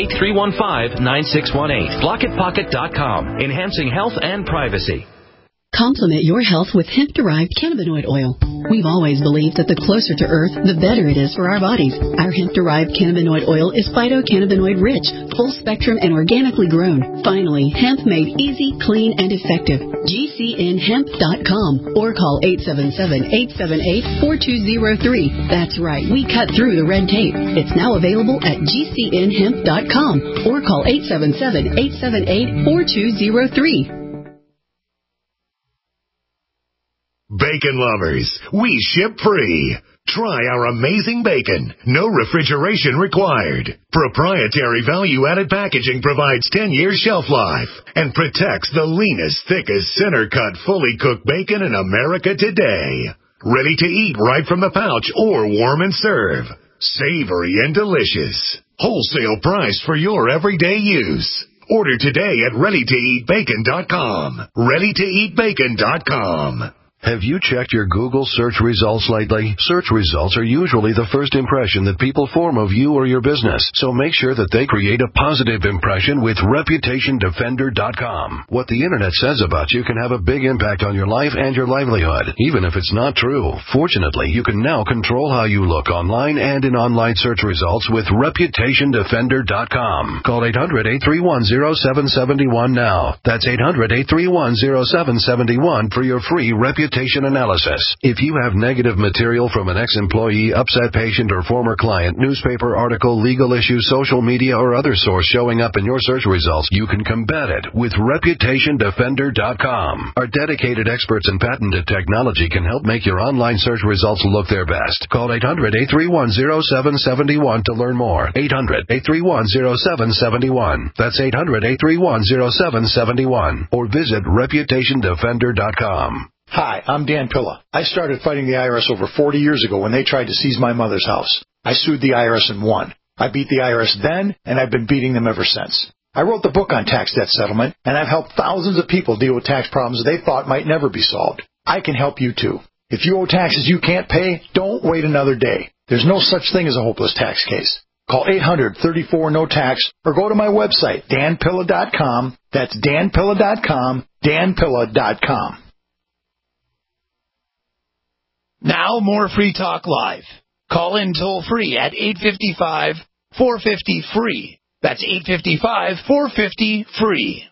888-315-9618. BlockitPocket.com, enhancing health and privacy. Complement your health with hemp-derived cannabinoid oil. We've always believed that the closer to Earth, the better it is for our bodies. Our hemp-derived cannabinoid oil is phytocannabinoid rich, full spectrum, and organically grown. Finally, hemp made easy, clean, and effective. GCNhemp.com or call 877-878-4203. That's right, we cut through the red tape. It's now available at GCNhemp.com or call 877-878-4203. Bacon lovers, we ship free. Try our amazing bacon. No refrigeration required. Proprietary value-added packaging provides 10 years shelf life and protects the leanest, thickest, center-cut, fully cooked bacon in America today. Ready to eat right from the pouch or warm and serve. Savory and delicious. Wholesale price for your everyday use. Order today at ReadyToEatBacon.com. ReadyToEatBacon.com. Have you checked your Google search results lately? Search results are usually the first impression that people form of you or your business, so make sure that they create a positive impression with ReputationDefender.com. What the Internet says about you can have a big impact on your life and your livelihood, even if it's not true. Fortunately, you can now control how you look online and in online search results with ReputationDefender.com. Call 800-831-0771 now. That's 800-831-0771 for your free reputation analysis. If you have negative material from an ex-employee, upset patient, or former client, newspaper article, legal issue, social media, or other source showing up in your search results, you can combat it with ReputationDefender.com. Our dedicated experts in patented technology can help make your online search results look their best. Call 800-831-0771 to learn more. 800-831-0771. That's 800-831-0771. Or visit ReputationDefender.com. Hi, I'm Dan Pilla. I started fighting the IRS over 40 years ago when they tried to seize my mother's house. I sued the IRS and won. I beat the IRS then, and I've been beating them ever since. I wrote the book on tax debt settlement, and I've helped thousands of people deal with tax problems they thought might never be solved. I can help you too. If you owe taxes you can't pay, don't wait another day. There's no such thing as a hopeless tax case. Call 800-34-NO-TAX or go to my website, danpilla.com. That's danpilla.com, danpilla.com. Now more Free Talk Live. Call in toll-free at 855-450-FREE. That's 855-450-FREE.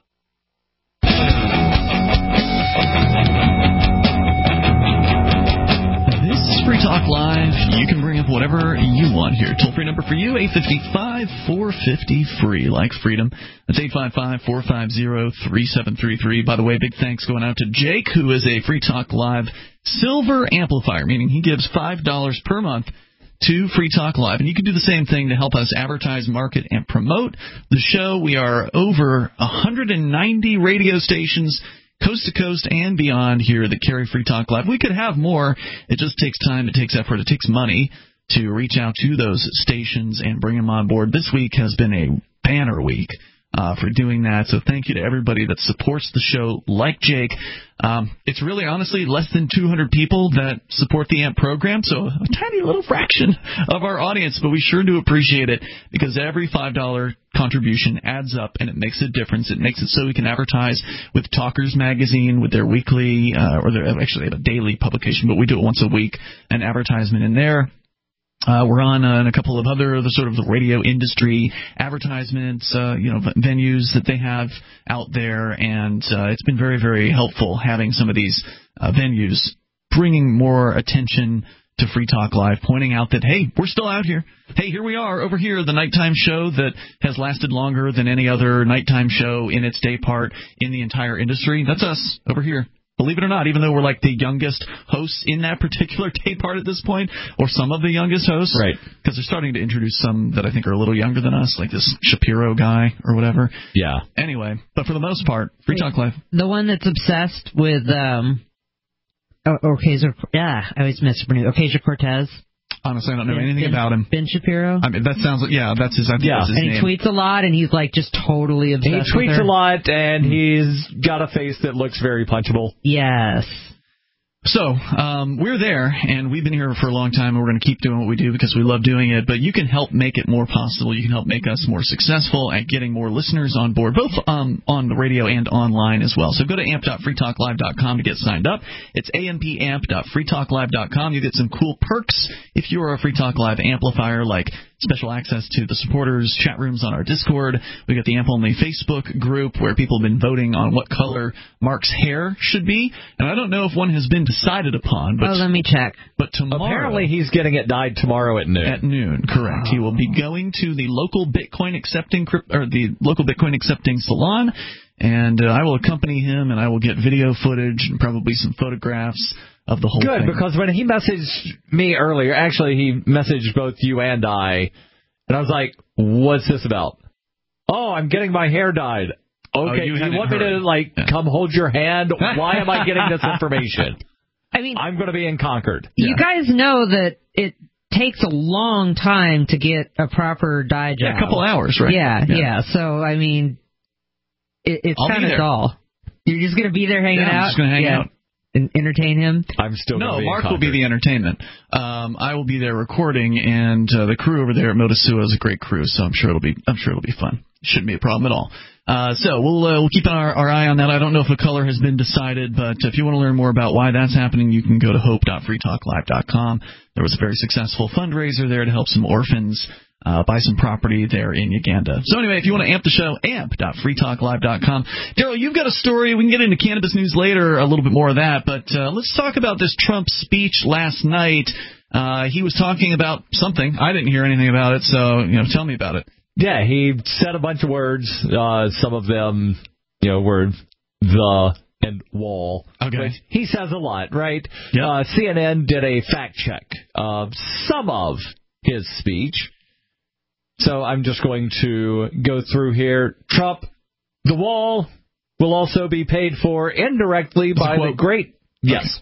This is Free Talk Live. You can bring up whatever you want here. Toll-free number for you, 855-450-FREE, like freedom. That's 855-450-3733. By the way, big thanks going out to Jake, who is a Free Talk Live Silver Amplifier, meaning he gives $5 per month to Free Talk Live. And you can do the same thing to help us advertise, market, and promote the show. We are over 190 radio stations, coast to coast and beyond here that carry Free Talk Live. We could have more. It just takes time, it takes effort, it takes money to reach out to those stations and bring them on board. This week has been a banner week for doing that. So thank you to everybody that supports the show like Jake. It's really, honestly, less than 200 people that support the AMP program, so a tiny little fraction of our audience, but we sure do appreciate it because every $5 contribution adds up and it makes a difference. It makes it so we can advertise with Talkers Magazine, with their weekly, actually they have a daily publication, but we do it once a week, an advertisement in there. We're on in a couple of other the sort of the radio industry advertisements, venues that they have out there, and it's been very, very helpful having some of these venues bringing more attention to Free Talk Live, pointing out that, hey, we're still out here. Hey, here we are over here, the nighttime show that has lasted longer than any other nighttime show in its day part in the entire industry. That's us over here. Believe it or not, even though we're like the youngest hosts in that particular day part at this point, or some of the youngest hosts, right? Because they're starting to introduce some that I think are a little younger than us, like this Shapiro guy or whatever. Yeah. Anyway, but for the most part, Free Talk Live. The one that's obsessed with Ocasio-Cortez. Honestly, I don't know anything about him. Ben Shapiro? I mean, that sounds like, that's his, that's his name. And he tweets a lot, and he's, like, just totally obsessed with her. He tweets a lot, and he's got a face that looks very punchable. Yes. So, we're there, and we've been here for a long time, and we're going to keep doing what we do because we love doing it, but you can help make it more possible. You can help make us more successful at getting more listeners on board, both on the radio and online as well. So go to amp.freetalklive.com to get signed up. It's ampamp.freetalklive.com. You get some cool perks if you are a Free Talk Live amplifier, like special access to the supporters, chat rooms on our Discord. We got the AMP-only Facebook group where people have been voting on what color Mark's hair should be, and I don't know if one has been decided upon. But let me check. But tomorrow, apparently he's getting it dyed tomorrow at noon. At noon, correct. He will be going to the local Bitcoin accepting salon, and I will accompany him, and I will get video footage and probably some photographs of the whole thing. Good, because when he messaged me earlier, actually he messaged both you and I, and I was like, "What's this about?" "Oh, I'm getting my hair dyed." "Okay, you want me to come hold your hand? Why am I getting this information?" I mean, I'm going to be in Concord. You guys know that it takes a long time to get a proper dye job. Yeah, a couple hours, right? Yeah. So, I mean, it's kind of dull. You're just going to be there hanging out? I'm just going to hang out. And entertain him? I'm still going to be Mark will be the entertainment. I will be there recording, and the crew over there at Motusua is a great crew, so I'm sure it'll be fun. Shouldn't be a problem at all. So we'll keep our eye on that. I don't know if a color has been decided, but if you want to learn more about why that's happening, you can go to hope.freetalklive.com. There was a very successful fundraiser there to help some orphans buy some property there in Uganda. So anyway, if you want to amp the show, amp.freetalklive.com. Daryl, you've got a story. We can get into cannabis news later, a little bit more of that, but let's talk about this Trump speech last night. He was talking about something. I didn't hear anything about it, so tell me about it. Yeah, he said a bunch of words. Some of them, were the and wall. Okay. But he says a lot, right? Yep. CNN did a fact check of some of his speech. So I'm just going to go through here. Trump, the wall will also be paid for indirectly by the great... Yes.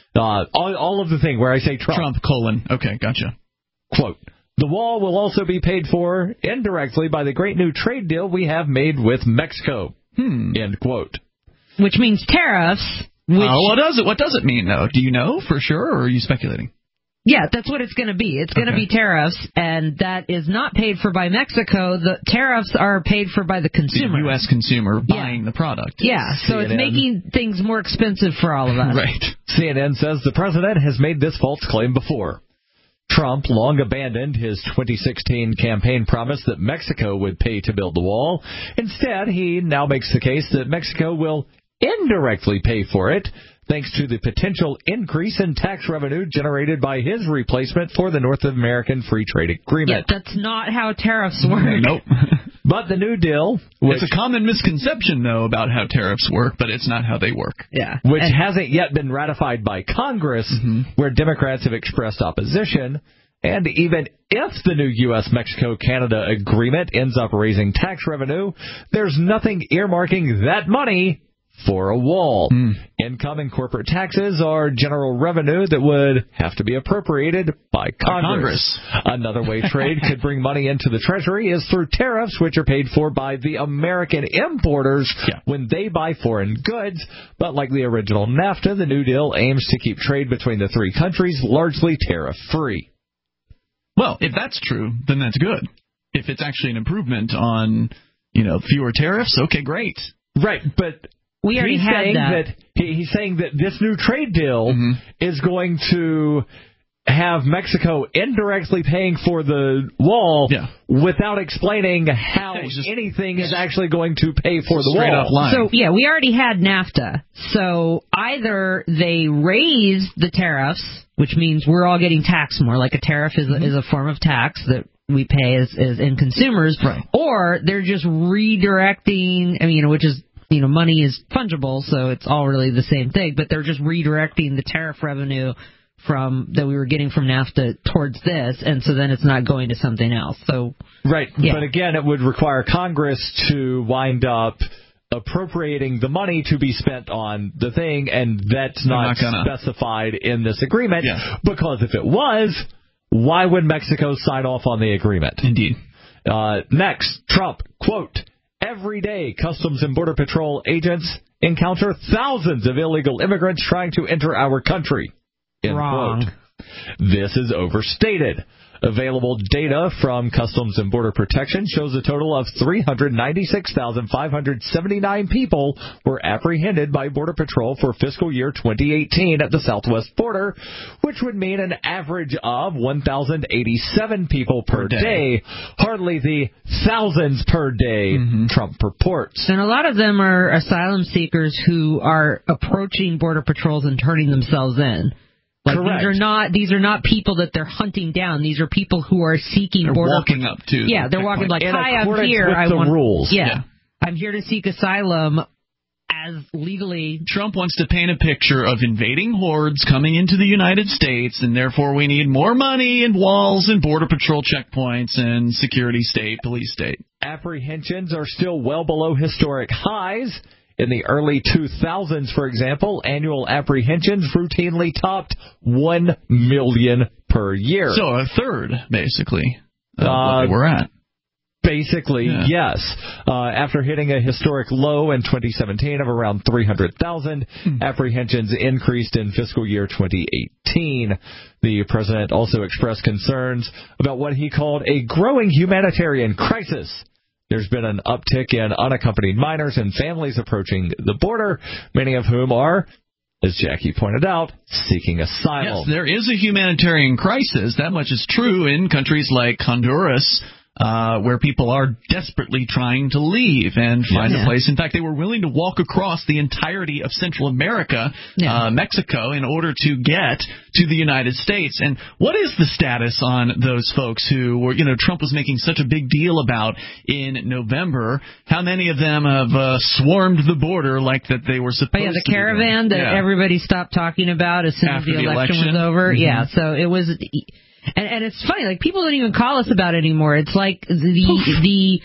All of the thing where I say Trump. Okay, gotcha. Quote. The wall will also be paid for indirectly by the great new trade deal we have made with Mexico. End quote. Which means tariffs. What does it mean, though? Do you know for sure, or are you speculating? Yeah, that's what it's going to be. It's going to be tariffs, and that is not paid for by Mexico. The tariffs are paid for by the consumer. The U.S. consumer buying the product. Yeah, so CNN. It's making things more expensive for all of us. Right. CNN says the president has made this false claim before. Trump long abandoned his 2016 campaign promise that Mexico would pay to build the wall. Instead, he now makes the case that Mexico will indirectly pay for it, thanks to the potential increase in tax revenue generated by his replacement for the North American Free Trade Agreement. Yeah, that's not how tariffs work. Nope. But the New Deal... It's a common misconception, though, about how tariffs work, but it's not how they work. Yeah. Which hasn't yet been ratified by Congress, where Democrats have expressed opposition. And even if the new U.S.-Mexico-Canada agreement ends up raising tax revenue, there's nothing earmarking that money for a wall. Income and corporate taxes are general revenue that would have to be appropriated by Congress. Another way trade could bring money into the Treasury is through tariffs, which are paid for by the American importers when they buy foreign goods. But like the original NAFTA, the New Deal aims to keep trade between the three countries largely tariff-free. Well, if that's true, then that's good. If it's actually an improvement on, fewer tariffs, okay, great. Right, but... We already had that. He's saying that this new trade deal is going to have Mexico indirectly paying for the wall without explaining how anything is actually going to pay for the wall. So, we already had NAFTA. So either they raise the tariffs, which means we're all getting taxed more, like a tariff is a form of tax that we pay as in consumers, or they're just redirecting, which is... money is fungible, so it's all really the same thing, but they're just redirecting the tariff revenue that we were getting from NAFTA towards this, and so then it's not going to something else. So right, but again, it would require Congress to wind up appropriating the money to be spent on the thing, and that's not specified in this agreement, because if it was, why would Mexico sign off on the agreement? Indeed. Next, Trump, quote, Every day, Customs and Border Patrol agents encounter thousands of illegal immigrants trying to enter our country. End Wrong. quote. This is overstated. Available data from Customs and Border Protection shows a total of 396,579 people were apprehended by Border Patrol for fiscal year 2018 at the southwest border, which would mean an average of 1,087 people per day. Hardly the thousands per day Trump purports. And a lot of them are asylum seekers who are approaching Border Patrols and turning themselves in. Like, correct. These are not people that they're hunting down. These are people who are seeking border. Walking up to. Yeah, they're walking like, in hi, I'm accordance here. with the rules. Yeah, I'm here to seek asylum as legally. Trump wants to paint a picture of invading hordes coming into the United States, and therefore we need more money and walls and Border Patrol checkpoints and security state, police state. Apprehensions are still well below historic highs. In the early 2000s, for example, annual apprehensions routinely topped 1 million per year. So a third, basically, of what they were at. Basically, yes. After hitting a historic low in 2017 of around 300,000, apprehensions increased in fiscal year 2018. The president also expressed concerns about what he called a growing humanitarian crisis. There's been an uptick in unaccompanied minors and families approaching the border, many of whom are, as Jackie pointed out, seeking asylum. Yes, there is a humanitarian crisis. That much is true in countries like Honduras, where people are desperately trying to leave and find a place. In fact, they were willing to walk across the entirety of Central America, Mexico, in order to get to the United States. And what is the status on those folks who were, Trump was making such a big deal about in November? How many of them have swarmed the border like that they were supposed to? The caravan that everybody stopped talking about as soon as the election was over. Yeah, so it was. And it's funny, like, people don't even call us about it anymore. It's like the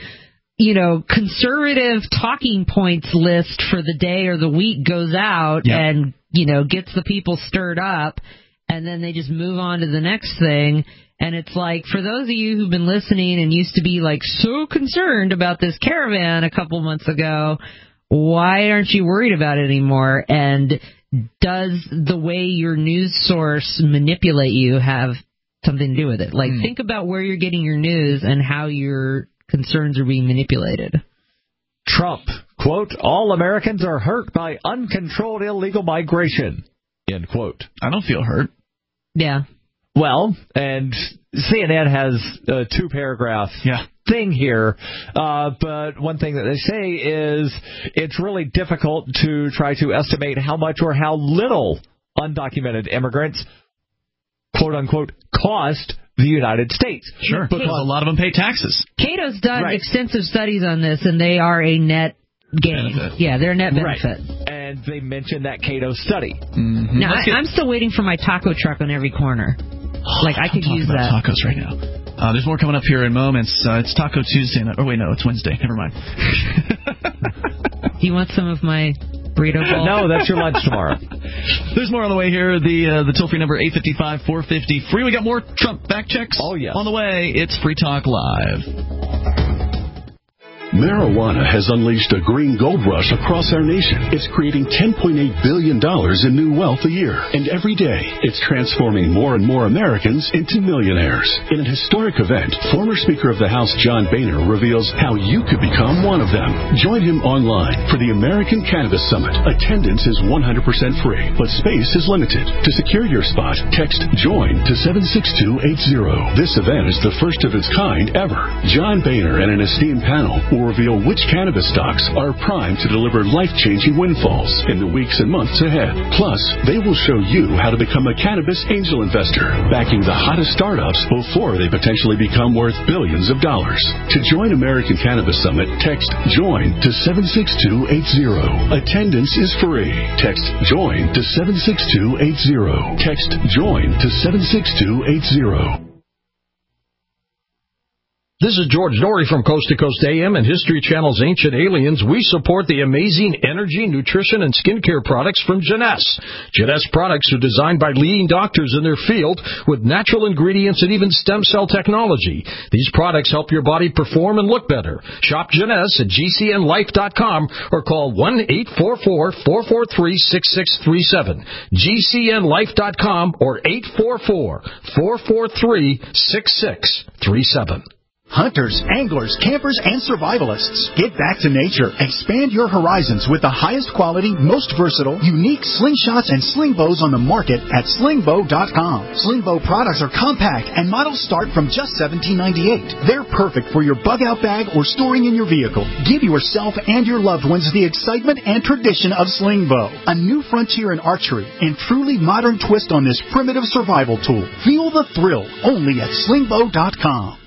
conservative talking points list for the day or the week goes out and, gets the people stirred up, and then they just move on to the next thing. And it's like, for those of you who've been listening and used to be, like, so concerned about this caravan a couple months ago, why aren't you worried about it anymore? And does the way your news source manipulate you have something to do with it? Like, think about where you're getting your news and how your concerns are being manipulated. Trump, quote, all Americans are hurt by uncontrolled illegal migration, end quote. I don't feel hurt. Yeah. Well, and CNN has a 2-paragraph thing here, but one thing that they say is it's really difficult to try to estimate how much or how little undocumented immigrants, quote-unquote, cost the United States. Sure, because a lot of them pay taxes. Cato's done extensive studies on this, and they are a net gain. Benefit. Yeah, they're a net benefit. Right. And they mentioned that Cato study. Now, I'm still waiting for my taco truck on every corner. Like, I could use that. Tacos right now. There's more coming up here in moments. It's Taco Tuesday. Oh, wait, no, it's Wednesday. Never mind. Do you want some of my burrito bowl? No, that's your lunch tomorrow. There's more on the way here. The toll-free number, 855-450-FREE. We got more Trump fact checks on the way. It's Free Talk Live. Marijuana has unleashed a green gold rush across our nation. It's creating $10.8 billion in new wealth a year. And every day, it's transforming more and more Americans into millionaires. In an historic event, former Speaker of the House John Boehner reveals how you could become one of them. Join him online for the American Cannabis Summit. Attendance is 100% free, but space is limited. To secure your spot, text JOIN to 76280. This event is the first of its kind ever. John Boehner and an esteemed panel will reveal which cannabis stocks are primed to deliver life-changing windfalls in the weeks and months ahead. Plus, they will show you how to become a cannabis angel investor, backing the hottest startups before they potentially become worth billions of dollars. To join American Cannabis Summit, text JOIN to 76280. Attendance is free. Text JOIN to 76280. Text JOIN to 76280. This is George Norrie from Coast to Coast AM and History Channel's Ancient Aliens. We support the amazing energy, nutrition, and skincare products from Jeunesse. Jeunesse products are designed by leading doctors in their field with natural ingredients and even stem cell technology. These products help your body perform and look better. Shop Jeunesse at GCNlife.com or call 1-844-443-6637. GCNlife.com or 844-443-6637. Hunters, anglers, campers, and survivalists, get back to nature. Expand your horizons with the highest quality, most versatile, unique slingshots and sling bows on the market at slingbow.com. Slingbow products are compact and models start from just $17.98. They're perfect for your bug-out bag or storing in your vehicle. Give yourself and your loved ones the excitement and tradition of Slingbow, a new frontier in archery and truly modern twist on this primitive survival tool. Feel the thrill only at slingbow.com.